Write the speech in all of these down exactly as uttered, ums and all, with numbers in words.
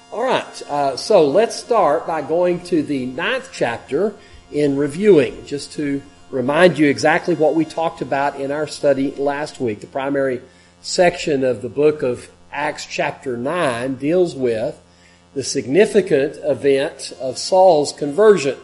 All right, uh, so let's start by going to the ninth chapter in reviewing, just to remind you exactly what we talked about in our study last week. The primary section of the book of Acts chapter nine deals with the significant event of Saul's conversion.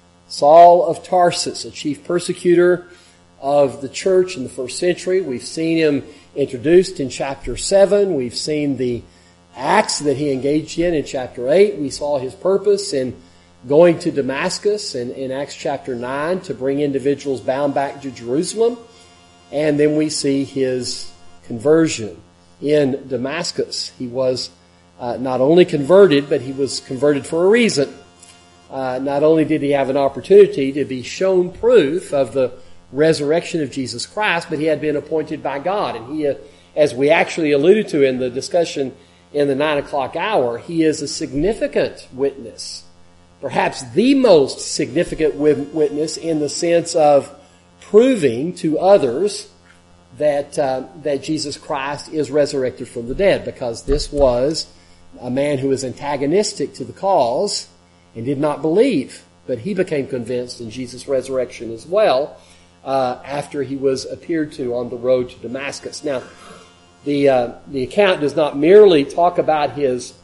Saul of Tarsus, a chief persecutor of the church in the first century. We've seen him introduced in chapter seven. We've seen the acts that he engaged in in chapter eight. We saw his purpose in going to Damascus in, in Acts chapter nine to bring individuals bound back to Jerusalem. And then we see his conversion in Damascus. He was uh, not only converted, but he was converted for a reason. Uh, not only did he have an opportunity to be shown proof of the resurrection of Jesus Christ, but he had been appointed by God. And he, uh, as we actually alluded to in the discussion in the nine o'clock hour, he is a significant witness. Perhaps the most significant witness in the sense of proving to others that uh, that Jesus Christ is resurrected from the dead, because this was a man who was antagonistic to the cause and did not believe, but he became convinced in Jesus' resurrection as well uh, after he was appeared to on the road to Damascus. Now, the uh, the account does not merely talk about his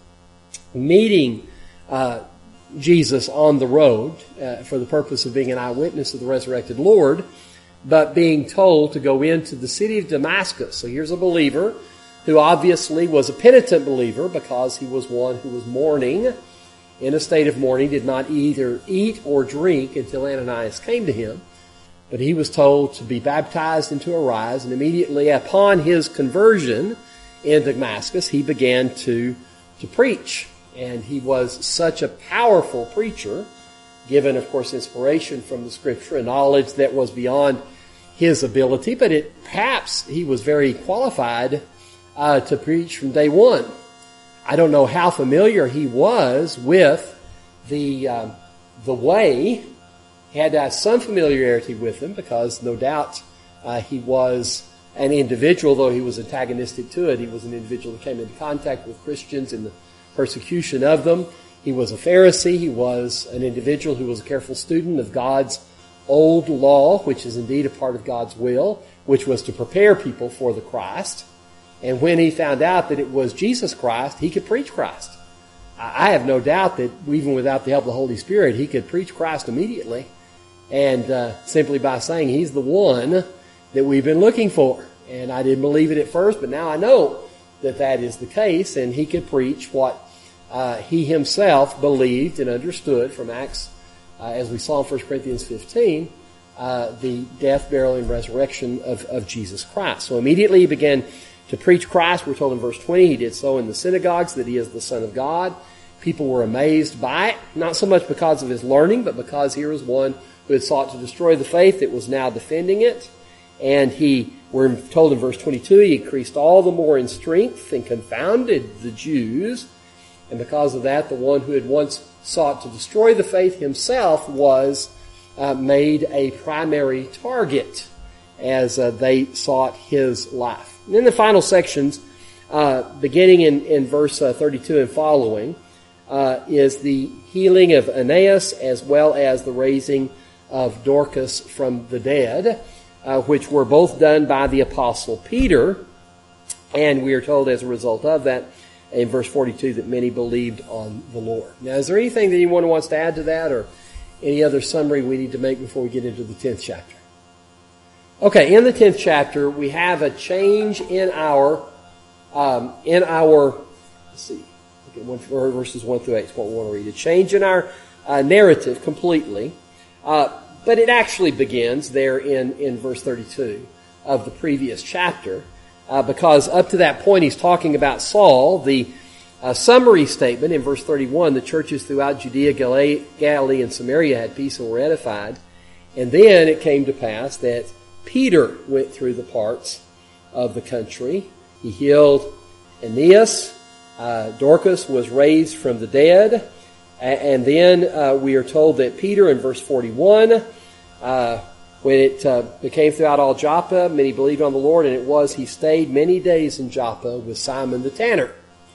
meeting uh, Jesus on the road uh, for the purpose of being an eyewitness of the resurrected Lord, but being told to go into the city of Damascus. So here's a believer who obviously was a penitent believer, because he was one who was mourning, in a state of mourning, did not either eat or drink until Ananias came to him. But he was told to be baptized and to arise, and immediately upon his conversion in Damascus, he began to, to preach. And he was such a powerful preacher, given, of course, inspiration from the Scripture and knowledge that was beyond his ability, but it, perhaps he was very qualified uh, to preach from day one. I don't know how familiar he was with the uh, the way. He had to have some familiarity with them, because no doubt uh, he was an individual, though he was antagonistic to it. He was an individual that came into contact with Christians in the persecution of them. He was a Pharisee. He was an individual who was a careful student of God's old law, which is indeed a part of God's will, which was to prepare people for the Christ. And when he found out that it was Jesus Christ, he could preach Christ. I have no doubt that even without the help of the Holy Spirit, he could preach Christ immediately. And uh, simply by saying he's the one that we've been looking for. And I didn't believe it at first, but now I know that that is the case. And he could preach what uh, he himself believed and understood from Acts, uh, as we saw in First Corinthians fifteen, uh, the death, burial, and resurrection of, of Jesus Christ. So immediately he began to preach Christ. We're told in verse twenty, he did so in the synagogues, that he is the Son of God. People were amazed by it, not so much because of his learning, but because here was one who had sought to destroy the faith that was now defending it. And he, we're told in verse twenty-two, he increased all the more in strength and confounded the Jews. And because of that, the one who had once sought to destroy the faith himself was uh, made a primary target as uh, they sought his life. And then the final sections, uh, beginning in, in verse uh, thirty-two and following, uh, is the healing of Aeneas as well as the raising of Dorcas from the dead, uh, which were both done by the Apostle Peter. And we are told as a result of that, in verse forty-two, that many believed on the Lord. Now, is there anything that anyone wants to add to that, or any other summary we need to make before we get into the tenth chapter? Okay, in the tenth chapter, we have a change in our, um, in our, let's see, okay, one, verses one through eight is what we want to read. A change in our uh, narrative completely, uh, but it actually begins there in, in verse thirty-two of the previous chapter, uh, because up to that point he's talking about Saul. The uh, summary statement in verse thirty-one, the churches throughout Judea, Galilee, Galilee, and Samaria had peace and were edified. And then it came to pass that Peter went through the parts of the country. He healed Aeneas. Uh, Dorcas was raised from the dead. And then uh, we are told that Peter, in verse forty-one, uh, when it uh, became throughout all Joppa, many believed on the Lord, and it was he stayed many days in Joppa with Simon the tanner.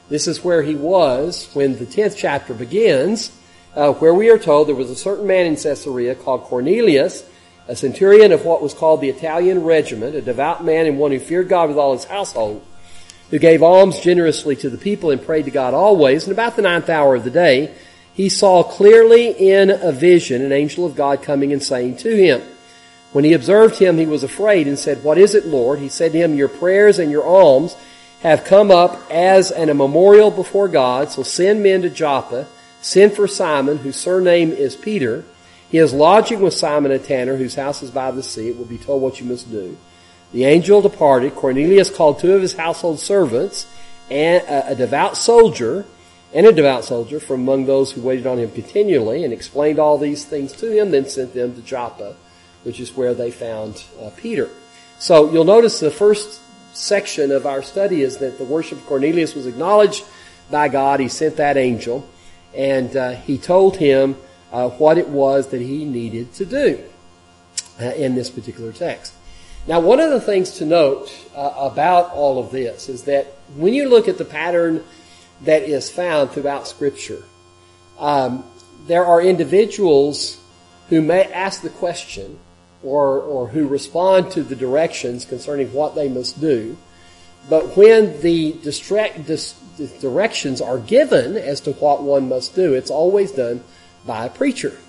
This is where he was when the tenth chapter begins, uh, where we are told there was a certain man in Caesarea called Cornelius, a centurion of what was called the Italian regiment, a devout man and one who feared God with all his household, who gave alms generously to the people and prayed to God always. And about the ninth hour of the day, he saw clearly in a vision an angel of God coming and saying to him. When he observed him, he was afraid and said, "What is it, Lord?" He said to him, "Your prayers and your alms have come up as an, a memorial before God, so send men to Joppa, send for Simon, whose surname is Peter. He is lodging with Simon a tanner, whose house is by the sea. It will be told what you must do." The angel departed. Cornelius called two of his household servants, and a, a devout soldier, and a devout soldier from among those who waited on him continually, and explained all these things to him, then sent them to Joppa, which is where they found uh, Peter. So you'll notice the first section of our study is that the worship of Cornelius was acknowledged by God. He sent that angel, and uh, he told him uh, what it was that he needed to do uh, in this particular text. Now, one of the things to note uh, about all of this is that when you look at the pattern that is found throughout Scripture, um, there are individuals who may ask the question or, or who respond to the directions concerning what they must do. But when the distract, dis, the directions are given as to what one must do, it's always done by a preacher.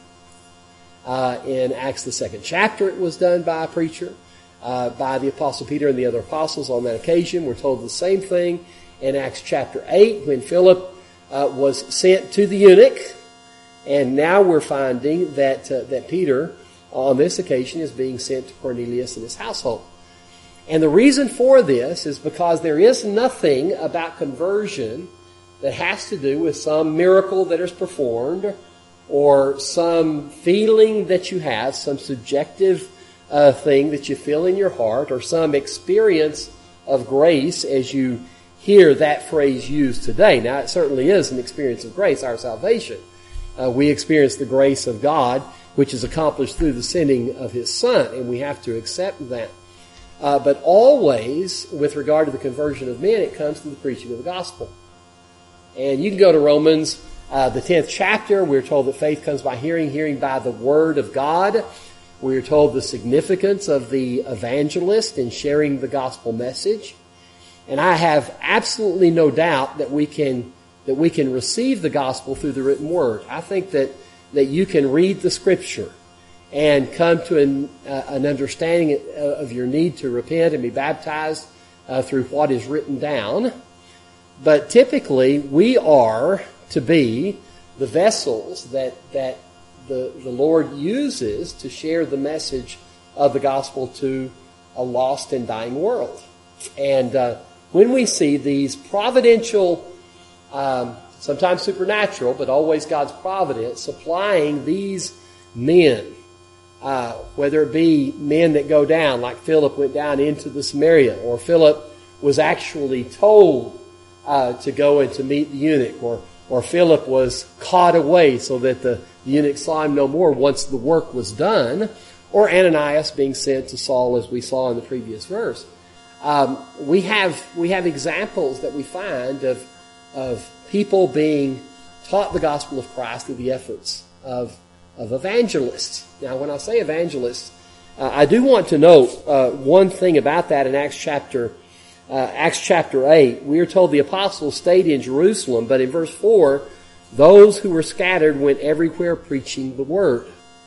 Uh, in Acts the second chapter, it was done by a preacher. Uh, by the Apostle Peter and the other apostles on that occasion. We're told the same thing in Acts chapter eight when Philip uh, was sent to the eunuch. And now we're finding that uh, that Peter, on this occasion, is being sent to Cornelius and his household. And the reason for this is because there is nothing about conversion that has to do with some miracle that is performed or some feeling that you have, some subjective A thing that you feel in your heart, or some experience of grace as you hear that phrase used today. Now, it certainly is an experience of grace, our salvation. Uh, we experience the grace of God, which is accomplished through the sending of His Son, and we have to accept that. Uh, but always, with regard to the conversion of men, it comes through the preaching of the gospel. And you can go to Romans, uh, the tenth chapter. We're told that faith comes by hearing, hearing by the word of God. We are told the significance of the evangelist in sharing the gospel message. And I have absolutely no doubt that we can that we can receive the gospel through the written word. I think that, that you can read the scripture and come to an, uh, an understanding of your need to repent and be baptized uh, through what is written down. But typically, we are to be the vessels that that The, the Lord uses to share the message of the gospel to a lost and dying world. And uh, when we see these providential, um, sometimes supernatural, but always God's providence, supplying these men, uh, whether it be men that go down, like Philip went down into the Samaria, or Philip was actually told uh, to go and to meet the eunuch, or or Philip was caught away so that the The eunuch saw him no more once the work was done, or Ananias being sent to Saul, as we saw in the previous verse. Um, we have we have examples that we find of of people being taught the gospel of Christ through the efforts of of evangelists. Now, when I say evangelists, uh, I do want to note uh, one thing about that in Acts chapter uh, Acts chapter eight. We are told the apostles stayed in Jerusalem, but in verse four. Those who were scattered went everywhere preaching the word.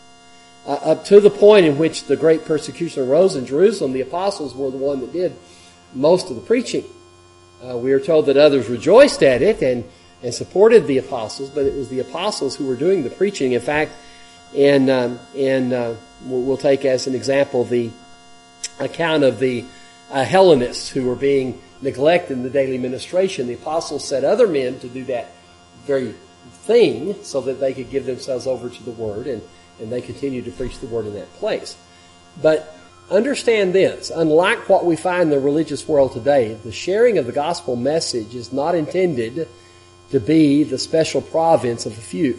Uh, up to the point in which the great persecution arose in Jerusalem, the apostles were the one that did most of the preaching. Uh, we are told that others rejoiced at it and, and supported the apostles, but it was the apostles who were doing the preaching. In fact, in, um, in uh, we'll take as an example the account of the uh, Hellenists who were being neglected in the daily ministration. The apostles set other men to do that very thing so that they could give themselves over to the word, and, and they continued to preach the word in that place. But understand this, unlike what we find in the religious world today, the sharing of the gospel message is not intended to be the special province of a few.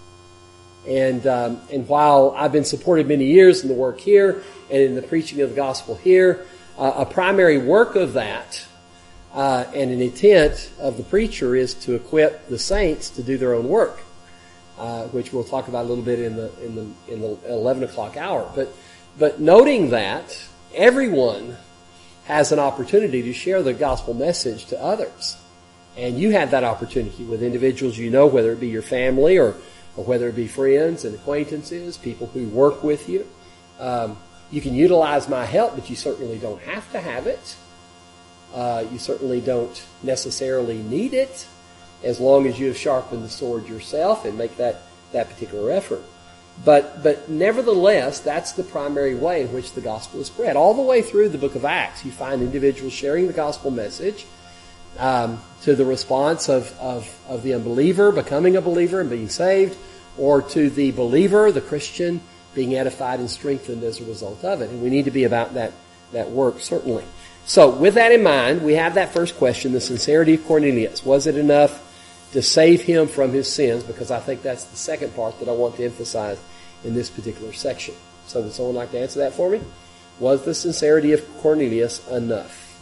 And um, and while I've been supported many years in the work here and in the preaching of the gospel here, uh, a primary work of that Uh, and an intent of the preacher is to equip the saints to do their own work, uh, which we'll talk about a little bit in the in the in the eleven o'clock hour. But but noting that everyone has an opportunity to share the gospel message to others, and you have that opportunity with individuals you know, whether it be your family or or whether it be friends and acquaintances, people who work with you. Um, you can utilize my help, but you certainly don't have to have it. Uh, you certainly don't necessarily need it, as long as you have sharpened the sword yourself and make that, that particular effort. But but nevertheless, that's the primary way in which the gospel is spread. All the way through the book of Acts, you find individuals sharing the gospel message um, to the response of, of, of the unbeliever becoming a believer and being saved, or to the believer, the Christian, being edified and strengthened as a result of it. And we need to be about that, that work, certainly. So, with that in mind, we have that first question, the sincerity of Cornelius. Was it enough to save him from his sins? Because I think that's the second part that I want to emphasize in this particular section. So, would someone like to answer that for me? Was the sincerity of Cornelius enough?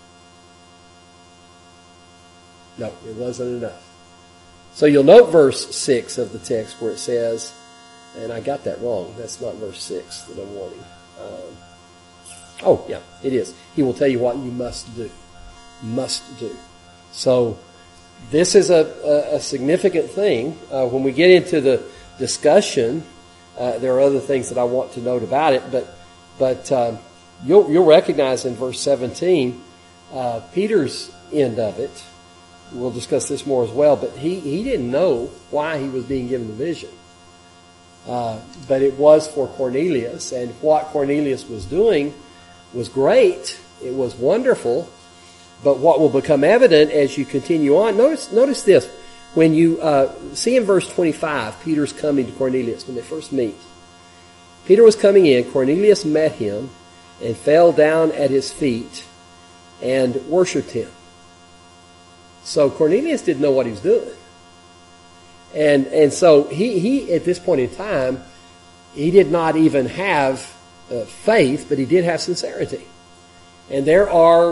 No, it wasn't enough. So, you'll note verse six of the text where it says, and I got that wrong. That's not verse six that I'm wanting. Um, Oh, yeah, it is. He will tell you what you must do. Must do. So, this is a, a, a significant thing. Uh, when we get into the discussion, uh, there are other things that I want to note about it, but but uh, you'll, you'll recognize in verse seventeen, uh, Peter's end of it. We'll discuss this more as well, but he, he didn't know why he was being given the vision. Uh, but it was for Cornelius, and what Cornelius was doing was great. It was wonderful. But what will become evident as you continue on, notice notice this. When you uh, see in verse twenty-five, Peter's coming to Cornelius when they first meet. Peter was coming in. Cornelius met him and fell down at his feet and worshipped him. So Cornelius didn't know what he was doing. And and so he, he at this point in time, he did not even have Uh, faith, but he did have sincerity. And there are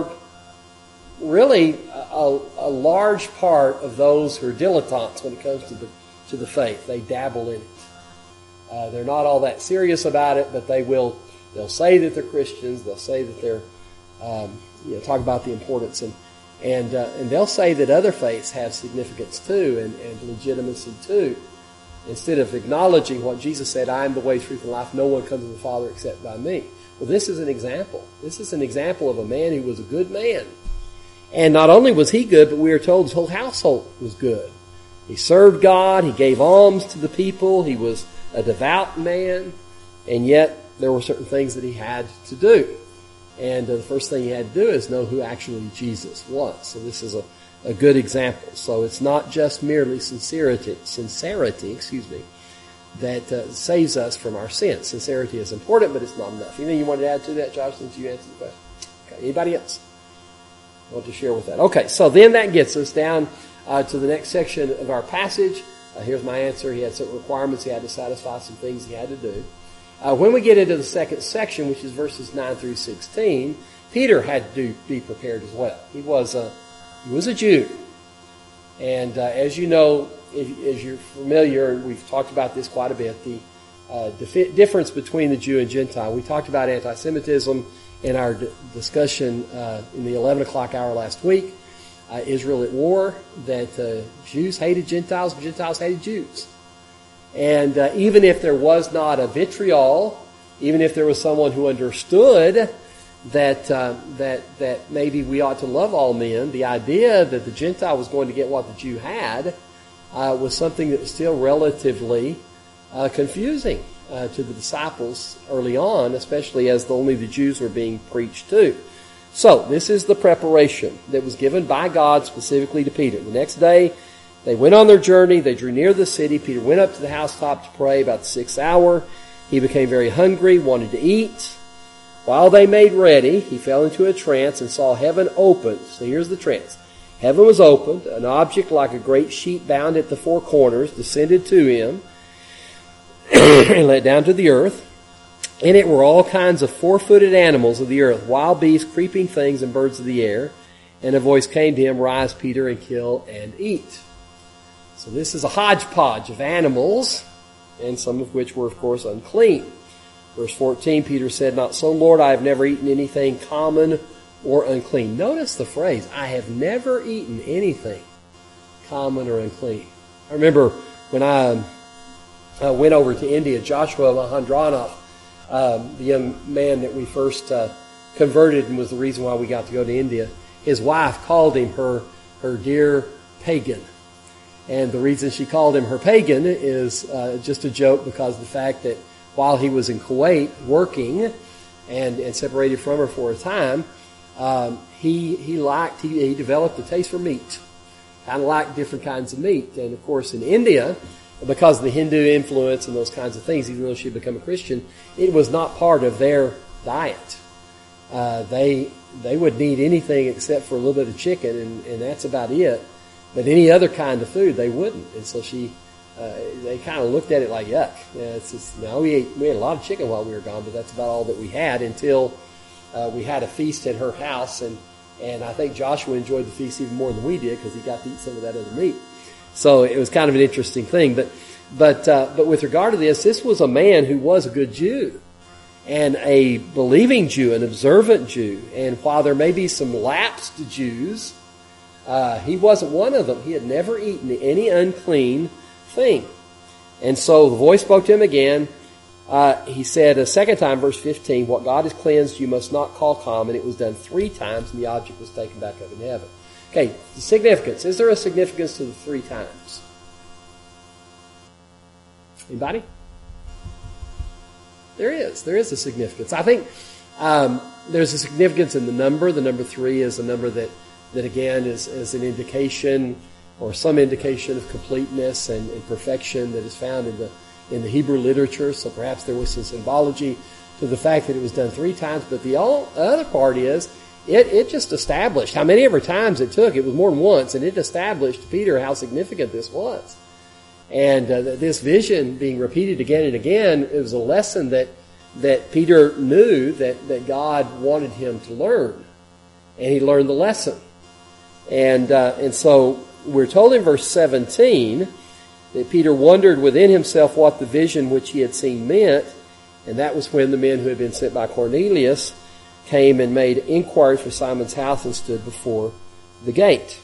really a, a large part of those who are dilettantes when it comes to the to the faith. They dabble in it. Uh, they're not all that serious about it, but they will. They'll say that they're Christians. They'll say that they're um, you know talk about the importance, and and uh, and they'll say that other faiths have significance too and, and legitimacy too. Instead of acknowledging what Jesus said, I am the way, truth, and life. No one comes to the Father except by me. Well, this is an example. This is an example of a man who was a good man. And not only was he good, but we are told his whole household was good. He served God. He gave alms to the people. He was a devout man. And yet, there were certain things that he had to do. And uh, the first thing he had to do is know who actually Jesus was. So this is a A good example. So it's not just merely sincerity, sincerity, excuse me, that uh, saves us from our sins. Sincerity is important, but it's not enough. Anything you want to add to that, Josh, since you answered the question? Okay. Anybody else want to share with that? Okay, so then that gets us down uh, to the next section of our passage. Uh, here's my answer. He had certain requirements. He had to satisfy some things he had to do. Uh, when we get into the second section, which is verses nine through sixteen, Peter had to be prepared as well. He was a He was a Jew. And uh, as you know, if, as you're familiar, and we've talked about this quite a bit, the uh, dif- difference between the Jew and Gentile. We talked about anti-Semitism in our d- discussion uh, in the eleven o'clock hour last week. Uh, Israel at war, that uh, Jews hated Gentiles, and Gentiles hated Jews. And uh, even if there was not a vitriol, even if there was someone who understood that uh, that that maybe we ought to love all men, the idea that the Gentile was going to get what the Jew had uh, was something that was still relatively uh, confusing uh, to the disciples early on, especially as the, only the Jews were being preached to. So this is the preparation that was given by God specifically to Peter. The next day, they went on their journey. They drew near the city. Peter went up to the housetop to pray about the sixth hour. He became very hungry, wanted to eat. While they made ready, he fell into a trance and saw heaven opened. So here's the trance. Heaven was opened. An object like a great sheet bound at the four corners descended to him and let down to the earth. In it were all kinds of four-footed animals of the earth, wild beasts, creeping things, and birds of the air. And a voice came to him, "Rise, Peter, and kill and eat." So this is a hodgepodge of animals, and some of which were, of course, unclean. Verse fourteen, Peter said, "Not so, Lord, I have never eaten anything common or unclean." Notice the phrase, "I have never eaten anything common or unclean." I remember when I uh, went over to India, Joshua Mahendranov, um, the young man that we first uh, converted and was the reason why we got to go to India, his wife called him her, her dear pagan. And the reason she called him her pagan is uh, just a joke because of the fact that while he was in Kuwait working and, and separated from her for a time, um, he he liked, he, he developed a taste for meat. Kind of liked different kinds of meat. And of course in India, because of the Hindu influence and those kinds of things, even though she had become a Christian, it was not part of their diet. Uh, they they wouldn't eat anything except for a little bit of chicken, and, and that's about it. But any other kind of food, they wouldn't. And so she, uh, they kind of looked at it like, yuck. Yeah, it's just, no, we ate, we had a lot of chicken while we were gone, but that's about all that we had until uh, we had a feast at her house. And, and I think Joshua enjoyed the feast even more than we did because he got to eat some of that other meat. So it was kind of an interesting thing. But, but, uh, but with regard to this, this was a man who was a good Jew and a believing Jew, an observant Jew. And while there may be some lapsed Jews, Uh, he wasn't one of them. He had never eaten any unclean thing. And so the voice spoke to him again. Uh, he said a second time, verse fifteen, "What God has cleansed you must not call common." It was done three times, and the object was taken back up in heaven. Okay, the significance. Is there a significance to the three times? Anybody? There is. There is a significance. I think um, there's a significance in the number. The number three is a number that that again is, is an indication or some indication of completeness and, and perfection that is found in the in the Hebrew literature. So perhaps there was some symbology to the fact that it was done three times. But the all, other part is it, it just established how many ever times it took. It was more than once, and it established to Peter how significant this was. And uh, this vision being repeated again and again, it was a lesson that that Peter knew that, that God wanted him to learn. And he learned the lesson. And uh, and so we're told in verse seventeen that Peter wondered within himself what the vision which he had seen meant, and that was when the men who had been sent by Cornelius came and made inquiries for Simon's house and stood before the gate.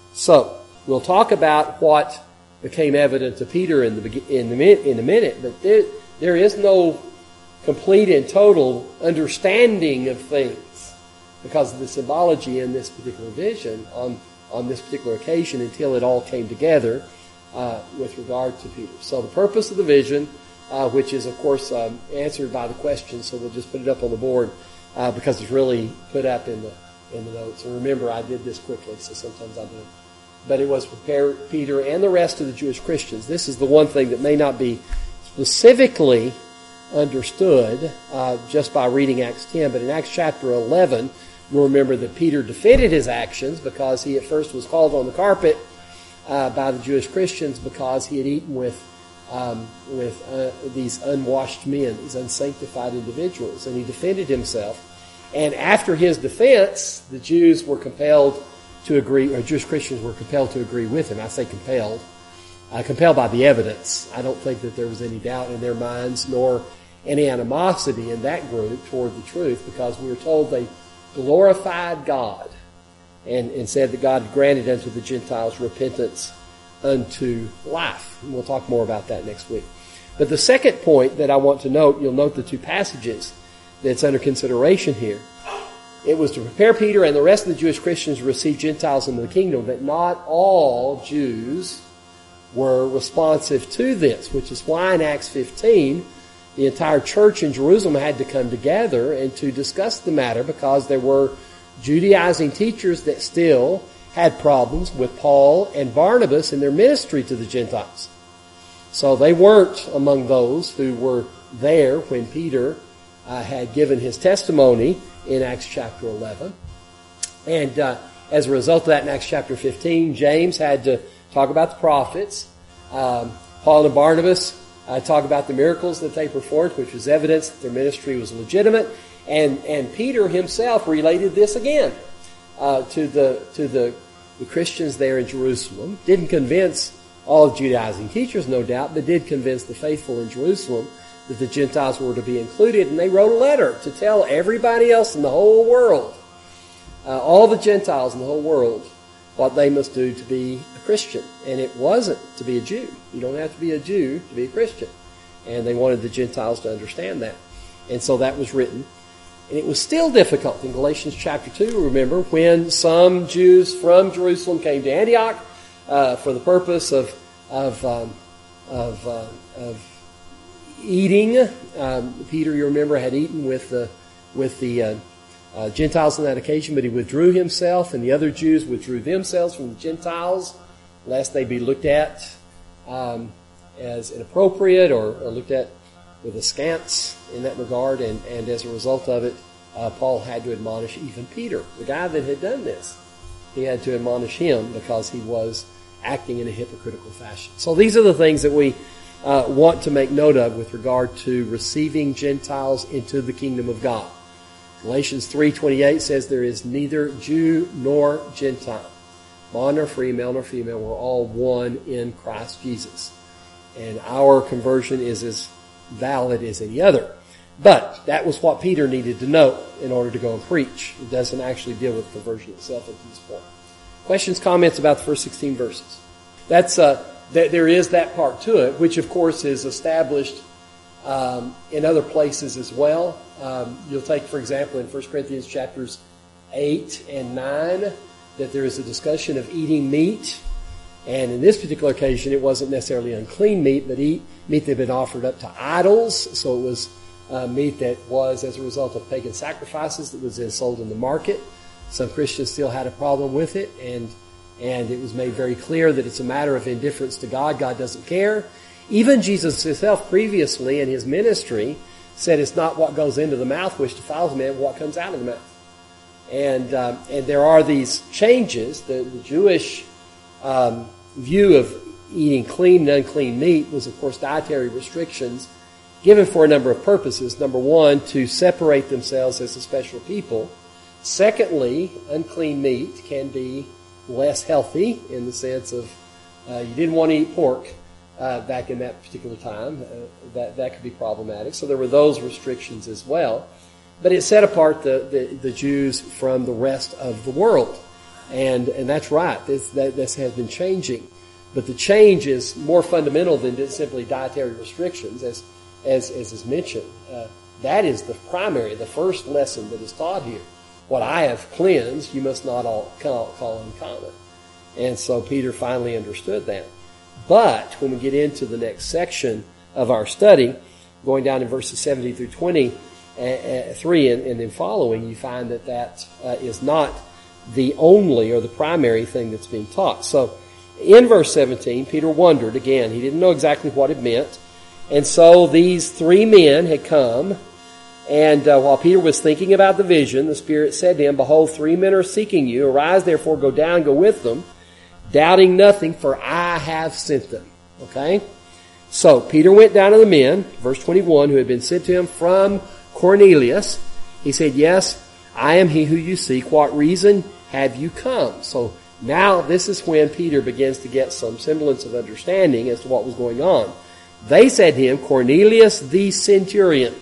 So we'll talk about what became evident to Peter in the in the in a minute, but there there is no complete and total understanding of things because of the symbology in this particular vision on, on this particular occasion until it all came together uh, with regard to Peter. So the purpose of the vision, uh, which is, of course, um, answered by the question, so we'll just put it up on the board uh, because it's really put up in the in the notes. And remember, I did this quickly, so sometimes I do. But it was prepare Peter and the rest of the Jewish Christians. This is the one thing that may not be specifically understood uh, just by reading Acts ten, but in Acts chapter eleven, you'll remember that Peter defended his actions because he at first was called on the carpet uh, by the Jewish Christians because he had eaten with um, with uh, these unwashed men, these unsanctified individuals, and he defended himself. And after his defense, the Jews were compelled to agree, or Jewish Christians were compelled to agree with him. I say compelled, uh, compelled by the evidence. I don't think that there was any doubt in their minds, nor any animosity in that group toward the truth, because we were told they glorified God and, and said that God had granted unto the Gentiles repentance unto life. And we'll talk more about that next week. But the second point that I want to note, you'll note the two passages that's under consideration here. It was to prepare Peter and the rest of the Jewish Christians to receive Gentiles into the kingdom, that not all Jews were responsive to this, which is why in Acts fifteen, the entire church in Jerusalem had to come together and to discuss the matter because there were Judaizing teachers that still had problems with Paul and Barnabas in their ministry to the Gentiles. So they weren't among those who were there when Peter uh, had given his testimony in Acts chapter eleven. And uh, as a result of that, in Acts chapter fifteen, James had to talk about the prophets. Um, Paul and Barnabas Uh, talk about the miracles that they performed, which was evidence that their ministry was legitimate. And, and Peter himself related this again uh, to the to the, the Christians there in Jerusalem. Didn't convince all Judaizing teachers, no doubt, but did convince the faithful in Jerusalem that the Gentiles were to be included. And they wrote a letter to tell everybody else in the whole world, uh, all the Gentiles in the whole world, what they must do to be a Christian. And it wasn't to be a Jew. You don't have to be a Jew to be a Christian. And they wanted the Gentiles to understand that. And so that was written. And it was still difficult in Galatians chapter two, remember, when some Jews from Jerusalem came to Antioch uh, for the purpose of of um, of, uh, of eating. Um, Peter, you remember, had eaten with the with the uh, uh, Gentiles on that occasion, but he withdrew himself, and the other Jews withdrew themselves from the Gentiles, lest they be looked at um, as inappropriate or, or looked at with askance in that regard, and, and as a result of it, uh, Paul had to admonish even Peter, the guy that had done this. He had to admonish him because he was acting in a hypocritical fashion. So these are the things that we uh, want to make note of with regard to receiving Gentiles into the kingdom of God. Galatians three twenty-eight says there is neither Jew nor Gentile, bond nor free, male nor female, we're all one in Christ Jesus. And our conversion is as valid as any other. But that was what Peter needed to know in order to go and preach. It doesn't actually deal with conversion itself at this point. Questions, comments about the first sixteen verses? That's uh, th- there is that part to it, which of course is established um, in other places as well. Um, you'll take, for example, in First Corinthians chapters eight and nine, that there is a discussion of eating meat. And in this particular occasion, it wasn't necessarily unclean meat, but eat meat that had been offered up to idols. So it was uh, meat that was as a result of pagan sacrifices that was then sold in the market. Some Christians still had a problem with it, and and it was made very clear that it's a matter of indifference to God. God doesn't care. Even Jesus himself previously in his ministry said it's not what goes into the mouth which defiles a man, but what comes out of the mouth. And um, and there are these changes. The, the Jewish um, view of eating clean and unclean meat was, of course, dietary restrictions given for a number of purposes. Number one, to separate themselves as a special people. Secondly, unclean meat can be less healthy in the sense of uh, you didn't want to eat pork uh, back in that particular time. Uh, that that could be problematic. So there were those restrictions as well. But it set apart the, the, the Jews from the rest of the world. And and that's right. This, that, this has been changing. But the change is more fundamental than just simply dietary restrictions, as as, as is mentioned. Uh, that is the primary, the first lesson that is taught here. What I have cleansed, you must not all call, call uncommon. And so Peter finally understood that. But when we get into the next section of our study, going down in verses seventeen through twenty-three and, and then following, you find that that uh, is not the only or the primary thing that's being taught. So in verse seventeen, Peter wondered again. He didn't know exactly what it meant. And so these three men had come, and uh, while Peter was thinking about the vision, the Spirit said to him, "Behold, three men are seeking you. Arise, therefore, go down, go with them, doubting nothing, for I have sent them." Okay? So Peter went down to the men, verse twenty-one, who had been sent to him from Cornelius. He said, "Yes, I am he who you seek. What reason have you come?" So now this is when Peter begins to get some semblance of understanding as to what was going on. They said to him, "Cornelius the centurion."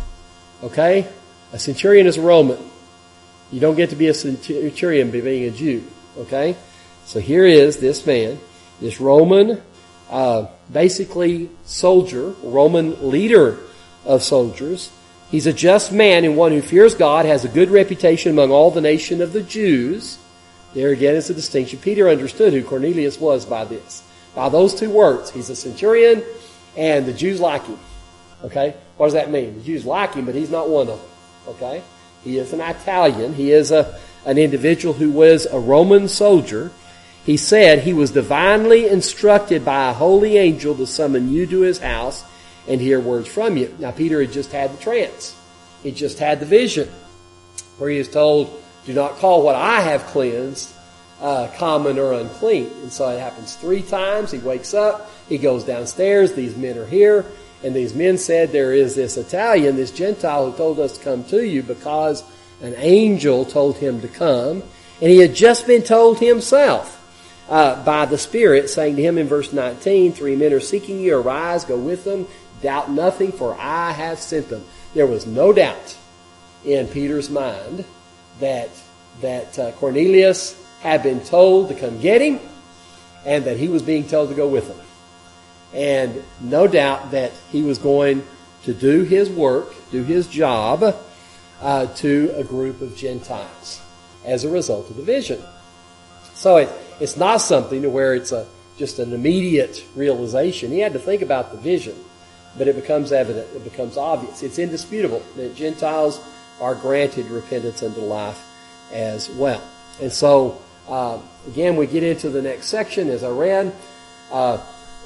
Okay? A centurion is a Roman. You don't get to be a centurion by being a Jew. Okay? So here is this man, this Roman, uh, basically soldier, Roman leader of soldiers. He's a just man and one who fears God, has a good reputation among all the nation of the Jews. There again is a distinction. Peter understood who Cornelius was by this. By those two words. He's a centurion and the Jews like him. Okay? What does that mean? The Jews like him, but he's not one of them. Okay? He is an Italian. He is a, an individual who was a Roman soldier. He said he was divinely instructed by a holy angel to summon you to his house and hear words from you. Now, Peter had just had the trance. He just had the vision where he is told, "Do not call what I have cleansed uh, common or unclean." And so it happens three times. He wakes up. He goes downstairs. These men are here. And these men said, "There is this Italian, this Gentile who told us to come to you because an angel told him to come." And he had just been told himself uh, by the Spirit, saying to him in verse nineteen, three men are seeking you, arise, go with them, doubt nothing, for I have sent them. There was no doubt in Peter's mind that, that uh, Cornelius had been told to come get him, and that he was being told to go with them. And no doubt that he was going to do his work, do his job uh, to a group of Gentiles as a result of the vision. So it, it's not something to where it's a just an immediate realization. He had to think about the vision, but it becomes evident, it becomes obvious. It's indisputable that Gentiles are granted repentance unto life as well. And so, uh, again, we get into the next section as I read. Uh,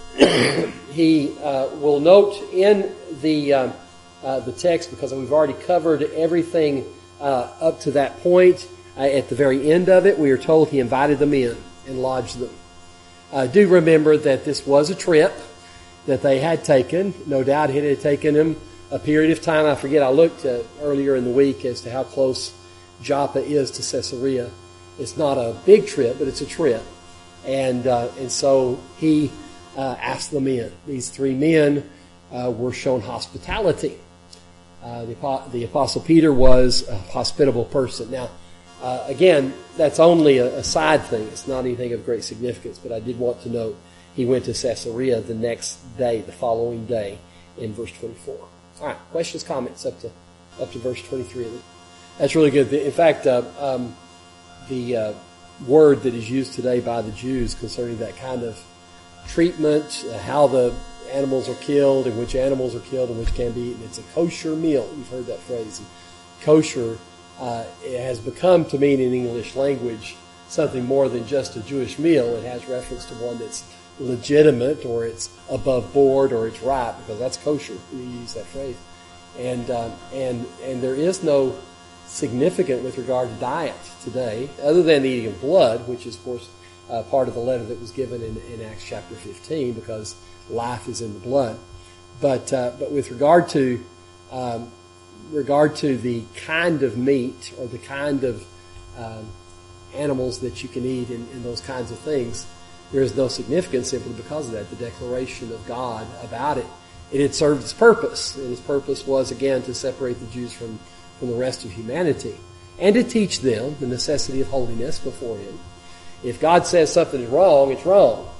he uh, will note in the uh, uh, the text, because we've already covered everything uh, up to that point. Uh, at the very end of it, we are told he invited them in and lodged them. Uh, do remember that this was a trip that they had taken. No doubt it had taken them a period of time. I forget, I looked uh, earlier in the week as to how close Joppa is to Caesarea. It's not a big trip, but it's a trip. And uh, and so he uh, asked them in. These three men uh, were shown hospitality. Uh, the, the Apostle Peter was a hospitable person. Now, uh, again, that's only a, a side thing. It's not anything of great significance, but I did want to note he went to Caesarea the next day, the following day, in verse twenty-four. All right, questions, comments up to up to verse twenty-three. That's really good. In fact, uh, um, the uh, word that is used today by the Jews concerning that kind of treatment, uh, how the animals are killed and which animals are killed and which can be eaten, it's a kosher meal. You've heard that phrase. And kosher uh, it has become to mean in English language something more than just a Jewish meal. It has reference to one that's legitimate, or it's above board, or it's right, because that's kosher. You use that phrase. And uh, and and there is no significant with regard to diet today, other than the eating of blood, which is, of course, uh, part of the letter that was given in, in Acts chapter fifteen, because life is in the blood. But uh, but with regard to um, regard to the kind of meat or the kind of um, animals that you can eat and, and those kinds of things, there is no significance simply because of that. The declaration of God about it, it had served its purpose, and its purpose was again to separate the Jews from from the rest of humanity, and to teach them the necessity of holiness before Him. If God says something is wrong, it's wrong.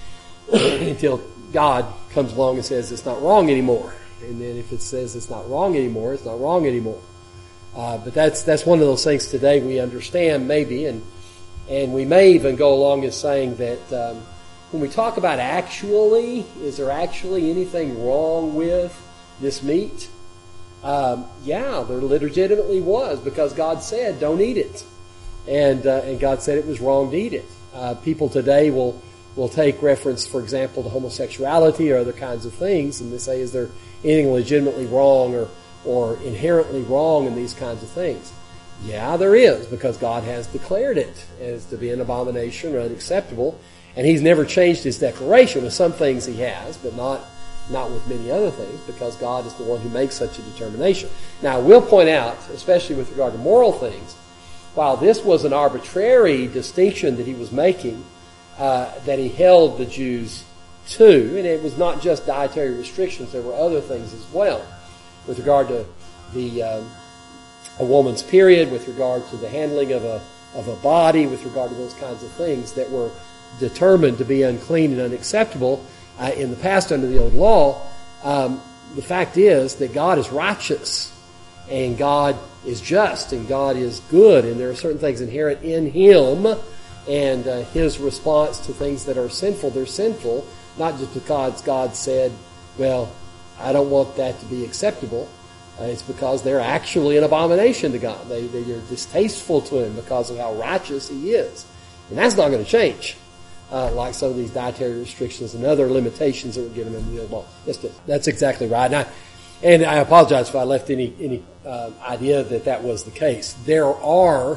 Until God comes along and says it's not wrong anymore. And then if it says it's not wrong anymore, it's not wrong anymore. Uh, but that's that's one of those things today we understand maybe, and and we may even go along as saying that um, when we talk about actually, is there actually anything wrong with this meat? Um, yeah, there legitimately was, because God said, don't eat it. And uh, and God said it was wrong to eat it. Uh, people today will, will take reference, for example, to homosexuality or other kinds of things, and they say, is there anything legitimately wrong or, or inherently wrong in these kinds of things? Yeah, there is, because God has declared it as to be an abomination or unacceptable, and He's never changed His declaration. With some things He has, but not Not with many other things, because God is the one who makes such a determination. Now, I will point out, especially with regard to moral things, while this was an arbitrary distinction that He was making, uh, that He held the Jews to, and it was not just dietary restrictions, there were other things as well. With regard to the um, a woman's period, with regard to the handling of a of a body, with regard to those kinds of things that were determined to be unclean and unacceptable, Uh, in the past under the old law, um, the fact is that God is righteous, and God is just, and God is good, and there are certain things inherent in Him, and uh, His response to things that are sinful, they're sinful, not just because God said, well, I don't want that to be acceptable. Uh, it's because they're actually an abomination to God. They, they are distasteful to Him because of how righteous He is. And that's not going to change. Uh, like some of these dietary restrictions and other limitations that were given in the old law. That's, that's exactly right. And I, and I apologize if I left any, any uh, idea that that was the case. There are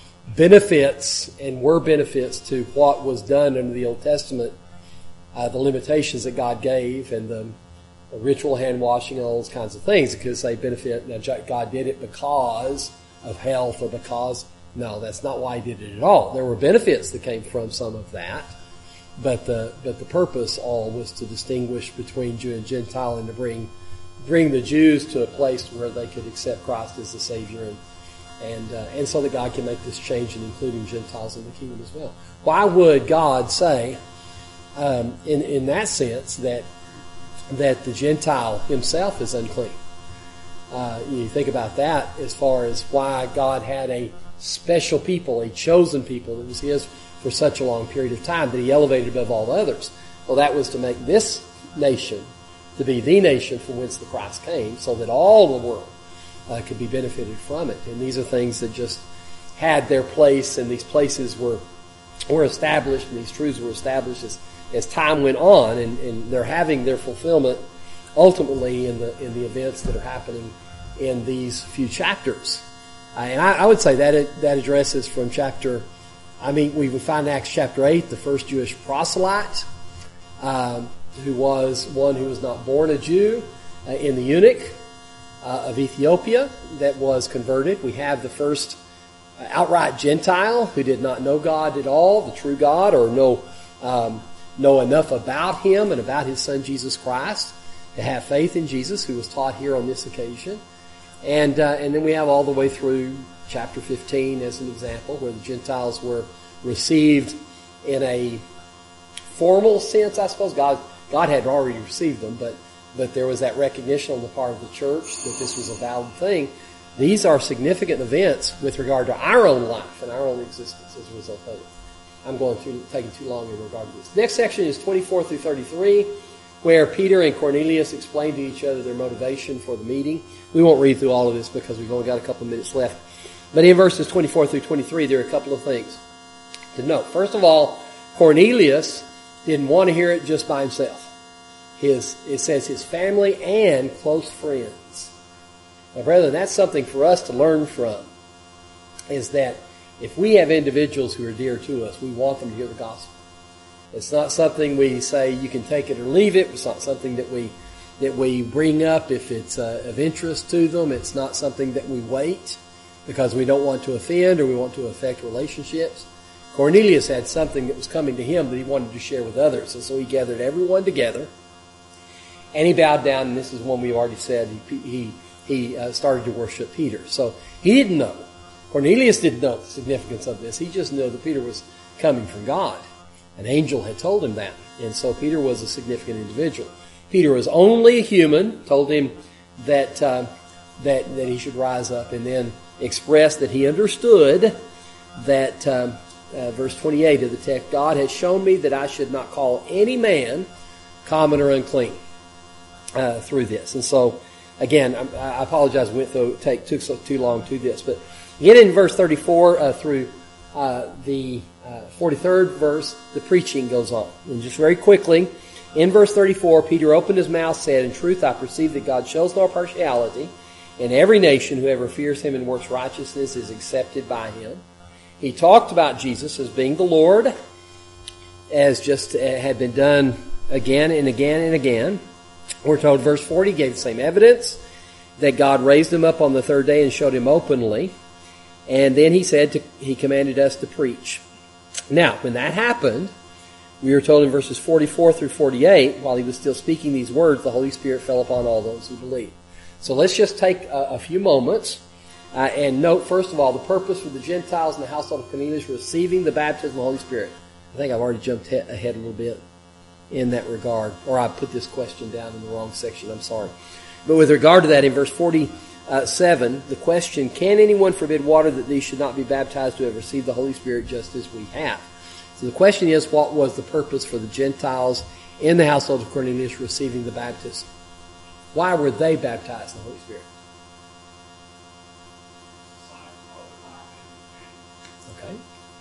benefits, and were benefits, to what was done under the Old Testament, uh, the limitations that God gave, and the, the ritual hand washing and all those kinds of things, because they benefit. Now, God did it because of health, or because No, that's not why he did it at all. There were benefits that came from some of that, but the but the purpose all was to distinguish between Jew and Gentile and to bring bring the Jews to a place where they could accept Christ as the Savior, and and uh, and so that God can make this change in including Gentiles in the kingdom as well. Why would God say, um, in in that sense, that that the Gentile himself is unclean? Uh, you think about that as far as why God had a special people, a chosen people that was His for such a long period of time that He elevated above all others. Well, that was to make this nation to be the nation from whence the Christ came, so that all the world uh, could be benefited from it. And these are things that just had their place, and these places were were established, and these truths were established as, as time went on, and, and they're having their fulfillment ultimately in the in the events that are happening in these few chapters. Uh, and I, I would say that it, that addresses from chapter, I mean, we would find Acts chapter eight, the first Jewish proselyte, um, who was one who was not born a Jew, uh, in the eunuch uh, of Ethiopia that was converted. We have the first uh, outright Gentile who did not know God at all, the true God, or know um, know enough about Him and about His Son Jesus Christ to have faith in Jesus, who was taught here on this occasion. And uh, and then we have all the way through chapter fifteen as an example, where the Gentiles were received in a formal sense, I suppose. God God had already received them, but but there was that recognition on the part of the church that this was a valid thing. These are significant events with regard to our own life and our own existence as a result of it. I'm going through taking too long in regard to this. Next section is twenty-four through thirty-three. Where Peter and Cornelius explain to each other their motivation for the meeting. We won't read through all of this because we've only got a couple of minutes left. But in verses twenty-four through twenty-three, there are a couple of things to note. First of all, Cornelius didn't want to hear it just by himself. His, it says his family and close friends. Now, brethren, that's something for us to learn from, is that if we have individuals who are dear to us, we want them to hear the gospel. It's not something we say you can take it or leave it. It's not something that we that we bring up if it's uh, of interest to them. It's not something that we wait because we don't want to offend or we want to affect relationships. Cornelius had something that was coming to him that he wanted to share with others. And so he gathered everyone together and he bowed down. And this is one we've already said. He, he, he uh, started to worship Peter. So he didn't know. Cornelius didn't know the significance of this. He just knew that Peter was coming from God. An angel had told him that. And so Peter was a significant individual. Peter was only a human, told him that uh, that that he should rise up, and then expressed that he understood that, um, uh, verse twenty-eight of the text, God has shown me that I should not call any man common or unclean uh, through this. And so, again, I, I apologize, we went through, take, took so too long to this, but get in verse thirty-four uh, through uh, the Uh, forty-third verse, the preaching goes on. And just very quickly, in verse thirty-four, Peter opened his mouth, said, "In truth, I perceive that God shows no partiality. In every nation, whoever fears Him and works righteousness is accepted by Him." He talked about Jesus as being the Lord, as just uh, had been done again and again and again. We're told, verse forty, gave the same evidence that God raised Him up on the third day and showed Him openly. And then he said, to, he commanded us to preach. Now, when that happened, we are told in verses forty-four through forty-eight, while he was still speaking these words, the Holy Spirit fell upon all those who believed. So let's just take a, a few moments uh, and note, first of all, the purpose for the Gentiles in the household of Cornelius receiving the baptism of the Holy Spirit. I think I've already jumped he- ahead a little bit in that regard, or I put this question down in the wrong section, I'm sorry. But with regard to that, in verse forty-seven, the question, can anyone forbid water that these should not be baptized who have received the Holy Spirit just as we have? So the question is, what was the purpose for the Gentiles in the household of Cornelius receiving the baptism? Why were they baptized in the Holy Spirit? Okay.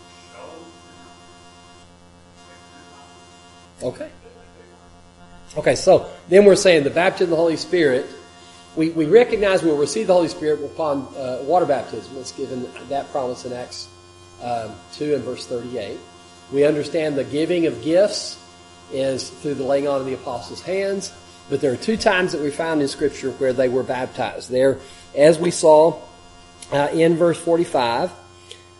Okay. Okay, so then we're saying the baptism of the Holy Spirit, we, we recognize we will receive the Holy Spirit upon uh, water baptism. It's given that promise in Acts um, two and verse thirty-eight. We understand the giving of gifts is through the laying on of the apostles' hands, but there are two times that we found in Scripture where they were baptized. There, as we saw uh, in verse forty-five,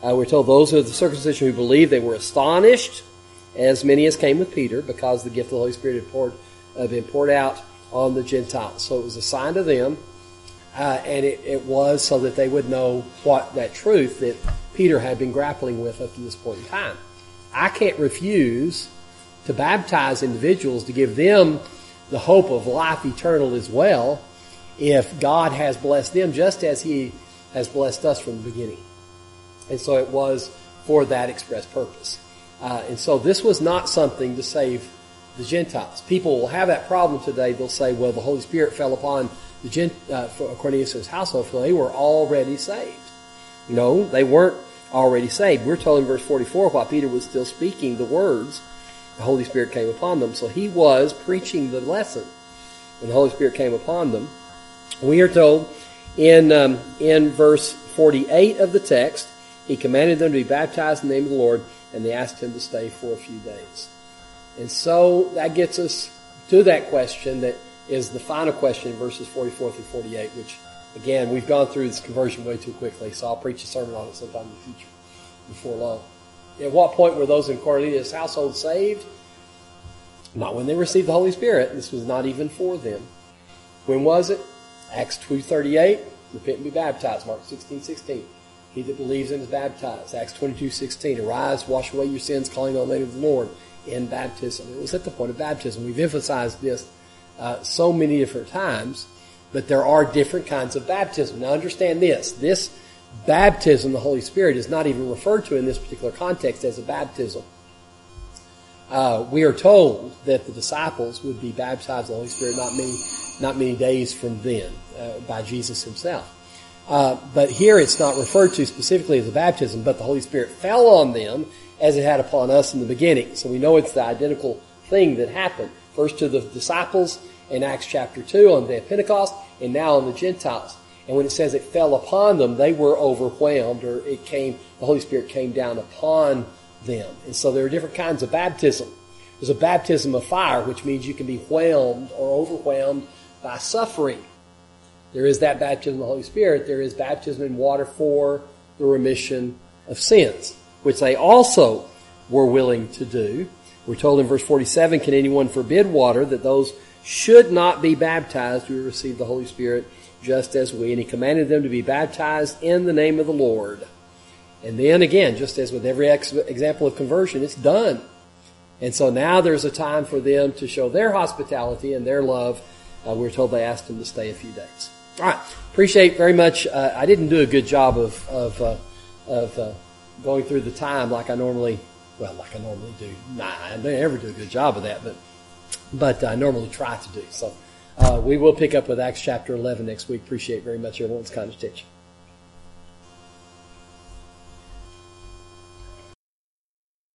Uh, we're told those of the circumcision who believed, they were astonished, as many as came with Peter, because the gift of the Holy Spirit had, poured, had been poured out on the Gentiles. So it was a sign to them, uh, and it, it was so that they would know what that truth that Peter had been grappling with up to this point in time. I can't refuse to baptize individuals to give them the hope of life eternal as well, if God has blessed them just as He has blessed us from the beginning. And so it was for that express purpose. Uh, and so this was not something to save the Gentiles. People will have that problem today. They'll say, well, the Holy Spirit fell upon the Gent, uh, Cornelius' household, for they were already saved. No, they weren't already saved. We're told in verse forty-four, while Peter was still speaking the words, the Holy Spirit came upon them. So he was preaching the lesson when the Holy Spirit came upon them. We are told in um, in verse forty-eight of the text, he commanded them to be baptized in the name of the Lord, and they asked him to stay for a few days. And so that gets us to that question that is the final question in verses forty-four through forty-eight, which, again, we've gone through this conversion way too quickly, so I'll preach a sermon on it sometime in the future, before long. At what point were those in Cornelius' household saved? Not when they received the Holy Spirit. This was not even for them. When was it? Acts two thirty-eight, repent and be baptized. Mark sixteen sixteen. He that believes and is baptized. Acts twenty-two sixteen. Arise, wash away your sins, calling on the name of the Lord in baptism. It was at the point of baptism. We've emphasized this uh, so many different times, but there are different kinds of baptism. Now understand this. This baptism, the Holy Spirit, is not even referred to in this particular context as a baptism. Uh, we are told that the disciples would be baptized in the Holy Spirit not many, not many days from then uh, by Jesus himself. Uh, but here it's not referred to specifically as a baptism, but the Holy Spirit fell on them as it had upon us in the beginning. So we know it's the identical thing that happened. First to the disciples in Acts chapter two on the day of Pentecost, and now on the Gentiles. And when it says it fell upon them, they were overwhelmed, or it came, the Holy Spirit came down upon them. And so there are different kinds of baptism. There's a baptism of fire, which means you can be whelmed or overwhelmed by suffering. There is that baptism of the Holy Spirit. There is baptism in water for the remission of sins, which they also were willing to do. We're told in verse forty-seven, can anyone forbid water, that those should not be baptized who receive the Holy Spirit just as we? And he commanded them to be baptized in the name of the Lord. And then again, just as with every ex- example of conversion, it's done. And so now there's a time for them to show their hospitality and their love. Uh, we're told they asked him to stay a few days. All right. Appreciate very much. Uh, I didn't do a good job of of, uh, of uh, going through the time like I normally, well, like I normally do. Nah, I never do a good job of that, but but I normally try to do. So uh, we will pick up with Acts chapter eleven next week. Appreciate very much everyone's kind attention.